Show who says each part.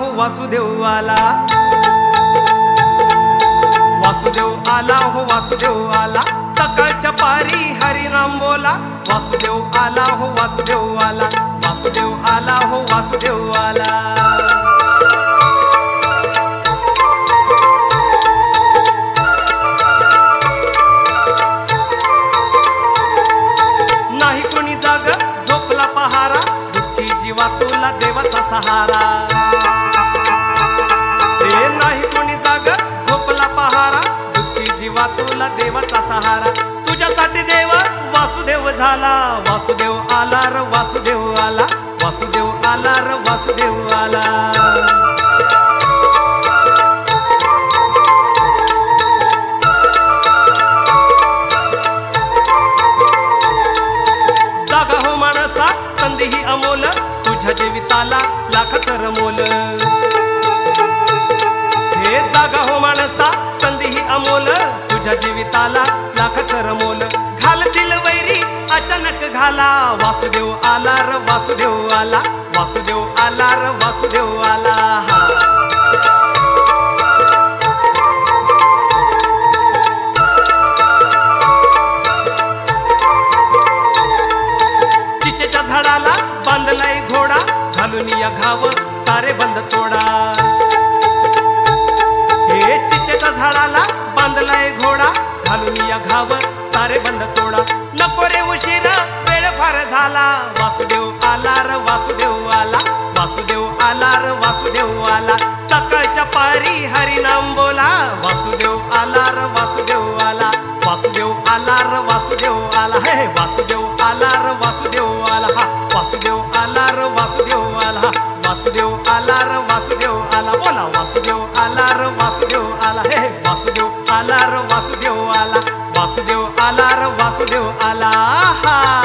Speaker 1: हो वासुदेव आला, वासुदेव आला हो वासुदेव आला, सकाळच्या पारी हरिनाम बोला, वासुदेव आला हो वासुदेव आला, वासुदेव आला हो वासुदेव आला। नाही कोणी जाग झोपला पहारा, दुःखी जीवा तुला देवाचा सहारा। ते नाही कोणी जाग झोपला पहारा, दुःखी जीवा तुला देवाचा सहारा। तुझ्यासाठी देव वासुदेव झाला, वासुदेव आला र वासुदेव आला, वासुदेव आला र वासुदेव आला। जागा हो माणसा संधी ही अमोल, तुझ्या जीविताला लाख कर मोल। हे जागा हो माणसा संधी ही अमोल, तुझ्या जीविताला लाख कर मोल। घालतील वैरी अचानक घाला, वासुदेव आला र वासुदेव आला, वासुदेव आला र वासुदेव आला। चिचेच्या झाडाला बांधलाय घोडा, घालून या घाव सारे बंद तोडा। हे चिचेच्या झाडाला बांधलाय घोडा, घालून या घाव सारे बंद तोडा। नको रे उशीर वेळ फार झाला, वासुदेव आला र वासुदेव आला, वासुदेव आला र वासुदेव आला। सकाळच्या पारी हरिनाम बोला, वासुदेव आला र वासुदेव आला, वासुदेव आला र वासुदेव आला। हे वासुदेव आला र वासुदेव आला, हा वासुदेव आला र वासुदेव आला, वासुदेव आला र वासुदेव आला। बोला वासुदेव आला र वासुदेव आला, हे वासुदेव आला र वासुदेव आला, वासुदेव आला र वासुदेव आला। हा